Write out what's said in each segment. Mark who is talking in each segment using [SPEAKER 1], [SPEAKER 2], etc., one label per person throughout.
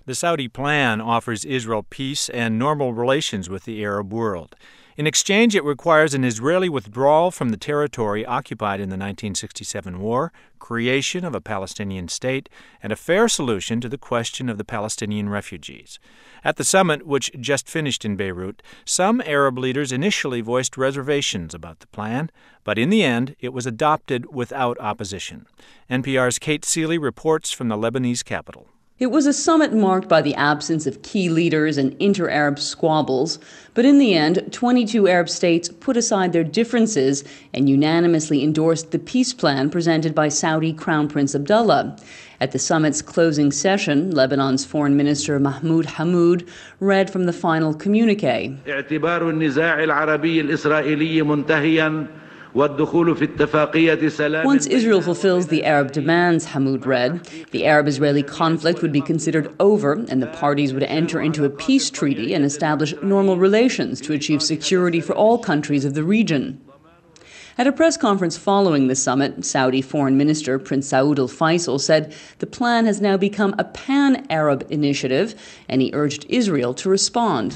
[SPEAKER 1] The Saudi plan offers Israel peace and normal relations with the Arab world. In exchange, it requires an Israeli withdrawal from the territory occupied in the 1967 war, creation of a Palestinian state, and a fair solution to the question of the Palestinian refugees. At the summit, which just finished in Beirut, some Arab leaders initially voiced reservations about the plan, but in the end, it was adopted without opposition. NPR's Kate Seeley reports from the Lebanese capital.
[SPEAKER 2] It was a summit marked by the absence of key leaders and inter-Arab squabbles, but in the end, 22 Arab states put aside their differences and unanimously endorsed the peace plan presented by Saudi Crown Prince Abdullah. At the summit's closing session, Lebanon's Foreign Minister Mahmoud Hammoud read from the final communique. Once Israel fulfills the Arab demands, Hammoud read, the Arab-Israeli conflict would be considered over and the parties would enter into a peace treaty and establish normal relations to achieve security for all countries of the region. At a press conference following the summit, Saudi Foreign Minister Prince Saud Al Faisal said the plan has now become a pan-Arab initiative, and he urged Israel to respond.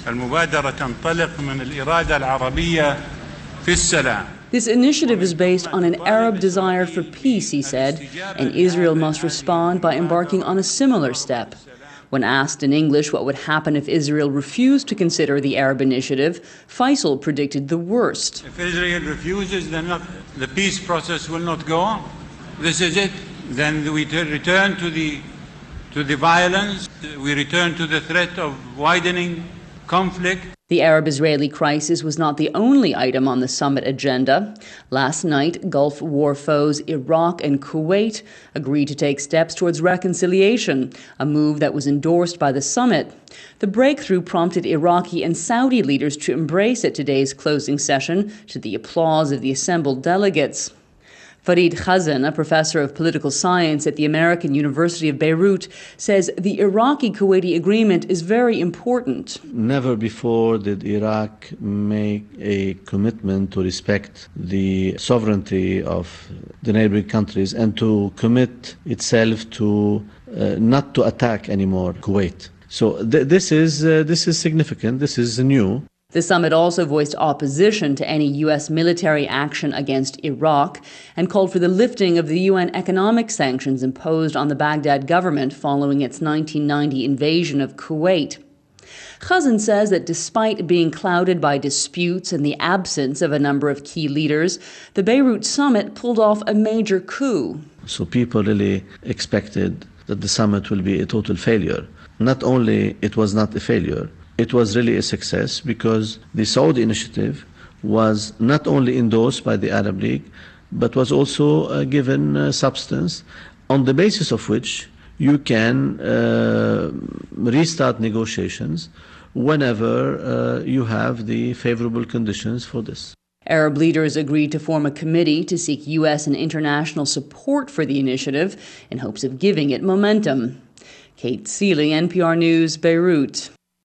[SPEAKER 2] This initiative is based on an Arab desire for peace, he said, and Israel must respond by embarking on a similar step. When asked in English what would happen if Israel refused to consider the Arab initiative, Faisal predicted the worst.
[SPEAKER 3] If Israel refuses, then the peace process will not go on. This is it. Then we return to the violence. We return to the threat of widening conflict.
[SPEAKER 2] The Arab-Israeli crisis was not the only item on the summit agenda. Last night, Gulf war foes Iraq and Kuwait agreed to take steps towards reconciliation, a move that was endorsed by the summit. The breakthrough prompted Iraqi and Saudi leaders to embrace at today's closing session, to the applause of the assembled delegates. Farid Khazan, a professor of political science at the American University of Beirut, says the Iraqi-Kuwaiti agreement is very important.
[SPEAKER 4] Never before did Iraq make a commitment to respect the sovereignty of the neighboring countries and to commit itself to not to attack anymore Kuwait. So this is significant. This is new.
[SPEAKER 2] The summit also voiced opposition to any U.S. military action against Iraq and called for the lifting of the UN economic sanctions imposed on the Baghdad government following its 1990 invasion of Kuwait. Khazan says that despite being clouded by disputes and the absence of a number of key leaders, the Beirut summit pulled off a major coup.
[SPEAKER 4] So people really expected that the summit will be a total failure. Not only it was not a failure, it was really a success because the Saudi initiative was not only endorsed by the Arab League, but was also given substance on the basis of which you can restart negotiations whenever you have the favorable conditions for this.
[SPEAKER 2] Arab leaders agreed to form a committee to seek U.S. and international support for the initiative in hopes of giving it momentum. Kate Seeley, NPR News, Beirut.